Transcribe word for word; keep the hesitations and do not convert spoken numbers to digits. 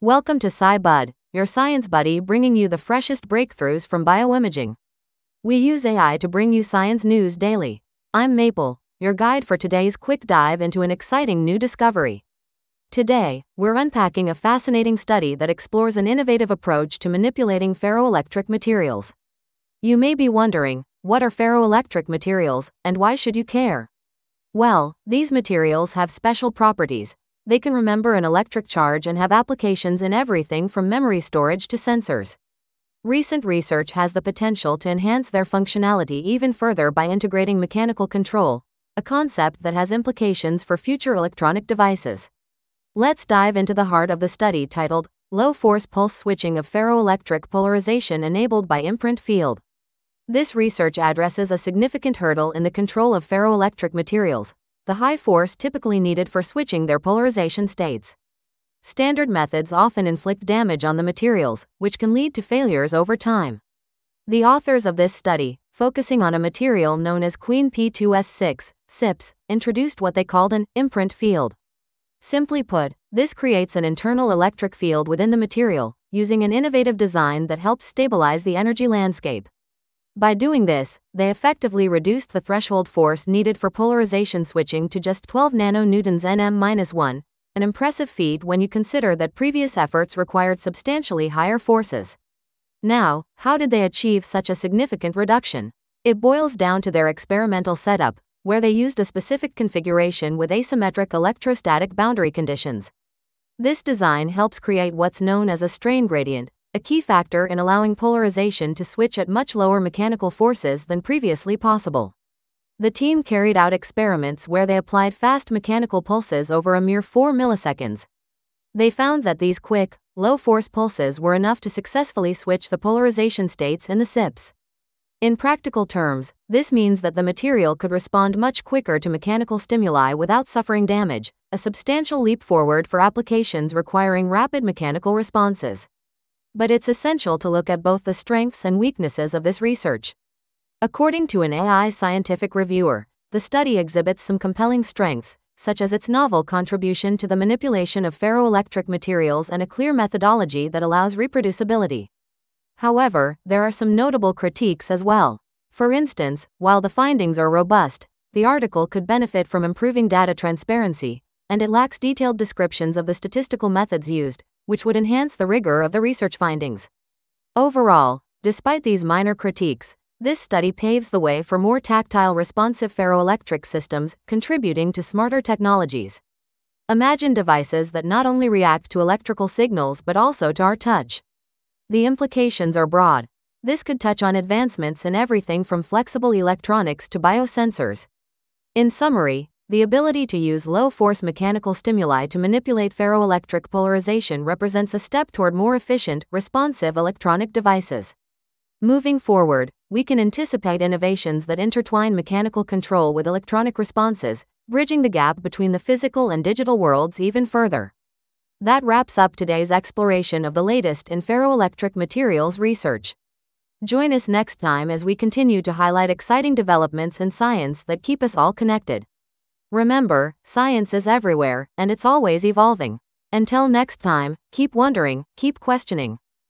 Welcome to SciBud, your science buddy bringing you the freshest breakthroughs from bioimaging. We use A I to bring you science news daily. I'm Maple, your guide for today's quick dive into an exciting new discovery. Today, we're unpacking a fascinating study that explores an innovative approach to manipulating ferroelectric materials. You may be wondering, what are ferroelectric materials, and why should you care? Well, these materials have special properties. They can remember an electric charge and have applications in everything from memory storage to sensors. Recent research has the potential to enhance their functionality even further by integrating mechanical control, a concept that has implications for future electronic devices. Let's dive into the heart of the study titled, Low-Force Pulse Switching of Ferroelectric Polarization Enabled by Imprint Field. This research addresses a significant hurdle in the control of ferroelectric materials, the high force typically needed for switching their polarization states. Standard methods often inflict damage on the materials, which can lead to failures over time. The authors of this study, focusing on a material known as Queen P two S six, S I P S, introduced what they called an imprint field. Simply put, this creates an internal electric field within the material, using an innovative design that helps stabilize the energy landscape. By doing this, they effectively reduced the threshold force needed for polarization switching to just twelve nanonewtons N M minus one, an impressive feat when you consider that previous efforts required substantially higher forces. Now, how did they achieve such a significant reduction? It boils down to their experimental setup, where they used a specific configuration with asymmetric electrostatic boundary conditions. This design helps create what's known as a strain gradient, a key factor in allowing polarization to switch at much lower mechanical forces than previously possible. The team carried out experiments where they applied fast mechanical pulses over a mere four milliseconds. They found that these quick, low-force pulses were enough to successfully switch the polarization states in the S I P S. In practical terms, this means that the material could respond much quicker to mechanical stimuli without suffering damage, a substantial leap forward for applications requiring rapid mechanical responses. But it's essential to look at both the strengths and weaknesses of this research. According to an A I scientific reviewer, the study exhibits some compelling strengths, such as its novel contribution to the manipulation of ferroelectric materials and a clear methodology that allows reproducibility. However, there are some notable critiques as well. For instance, while the findings are robust, the article could benefit from improving data transparency, and it lacks detailed descriptions of the statistical methods used, which would enhance the rigor of the research findings. Overall, despite these minor critiques, this study paves the way for more tactile responsive ferroelectric systems, contributing to smarter technologies. Imagine devices that not only react to electrical signals but also to our touch. The implications are broad. This could touch on advancements in everything from flexible electronics to biosensors. In summary, the ability to use low-force mechanical stimuli to manipulate ferroelectric polarization represents a step toward more efficient, responsive electronic devices. Moving forward, we can anticipate innovations that intertwine mechanical control with electronic responses, bridging the gap between the physical and digital worlds even further. That wraps up today's exploration of the latest in ferroelectric materials research. Join us next time as we continue to highlight exciting developments in science that keep us all connected. Remember, science is everywhere, and it's always evolving. Until next time, keep wondering, keep questioning.